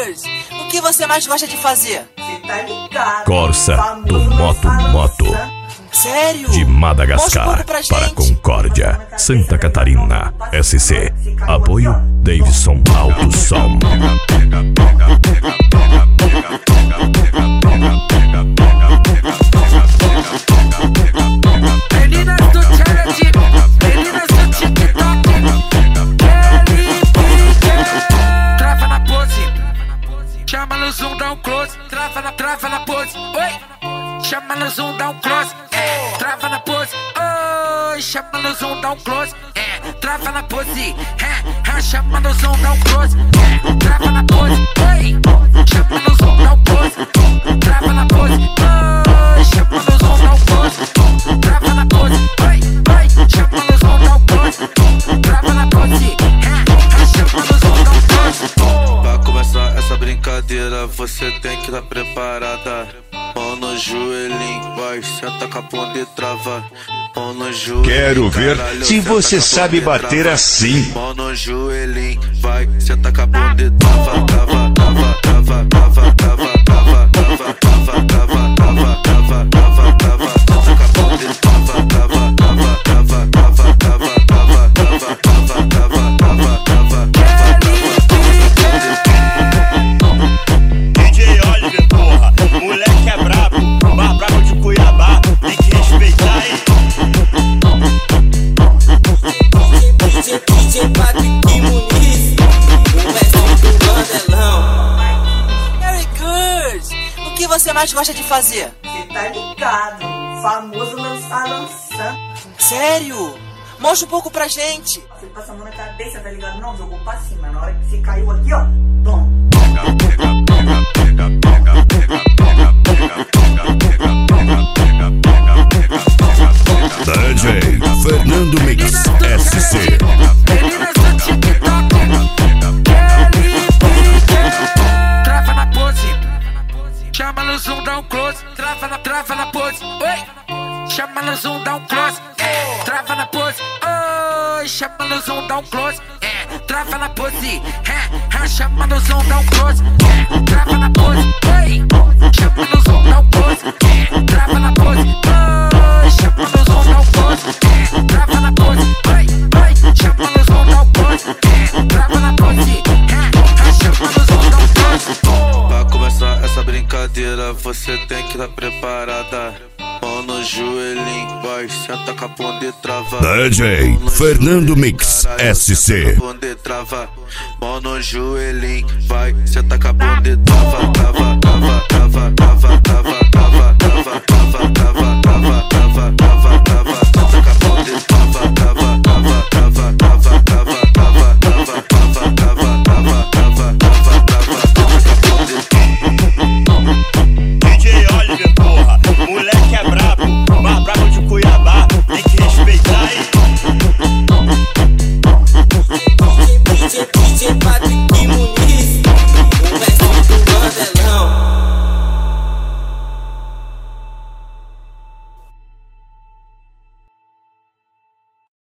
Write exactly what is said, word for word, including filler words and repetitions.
Good! O que você mais gosta de fazer? Cê tá ligado? Corsa do Moto Moto. Sério? De Madagascar Mostra um pouco pra para gente. Concórdia, Santa Catarina. S C. Apoio Davidson Alto Som. Meninas do challenge, meninas do TikTok, Kelly Pique. Trava na pose, chama no zoom, dá um close. Trava na, trava na pose, oi. Chama no zoom, dá um close. É, trava na pose, oi. Chama no zoom, dá um close. É, trava na pose, é, é, chama no zoom, dá um close. É, trava na pose, oi. Chama no zoom, dá um close. Trava na pose, oi. Chama no zoom, dá um close. Trava na pose, oi, oi. Chama no zoom, dá um close. Trava na pose, é, é, chama no zoom, dá um close. Pra começar essa brincadeira, você tem que estar preparada. Mão no joelhinho, vai, senta com a bunda e trava. Mão no joelhinho, Quero ver caralho, se senta você com a sabe bunda e bater trava. assim. Mão no joelhinho, vai, senta com a bunda e trava, trava, trava, trava, trava, trava, trava, trava, trava, trava, trava, trava, trava, trava, senta com a bunda e trava, trava, trava, trava, trava, trava, trava, trava, trava, trava, trava, trava, D J Oliver, porra, moleque é brabo, mais brabo de Cuiabá, tem que respeitar aí. D J, D J Patrick Muniz, o mestre do bandelão. Very good! O que você mais gosta de fazer? Cê tá ligado? Famoso lançar lançando. Sério? Mostra um pouco pra gente. Você passa a mão na cabeça, tá ligado? Não, jogou pra cima. Na hora que você caiu aqui, ó, bom. D J Fernando Mix S C. Meninas do TikTok, Kelly Pique. Trava na pose, chama no zoom, dá um close. Trava na, trava na pose, oi. Chama no zoom, dá um close. É, trava na pose, oi. Chama no zoom, dá um close. É, trava na pose, é, é, chama no zoom, dá um close. É, trava na pose, oi. Chama no zoom, dá um close. É, trava na pose, oi. Chama no zoom, dá um close. É, trava na pose, oi, oi. Chama no zoom, dá um close. É, trava na pose, é, é, chama no zoom, dá um close. Pra começar essa brincadeira, você tem que estar preparada. Mão no joelhinho, vai, senta com a bunda e trava. D J Fernando Mix S C. Mão no joelhinho, vai, senta com a bunda e trava, trava, trava, trava, trava, trava, trava, trava, trava, trava.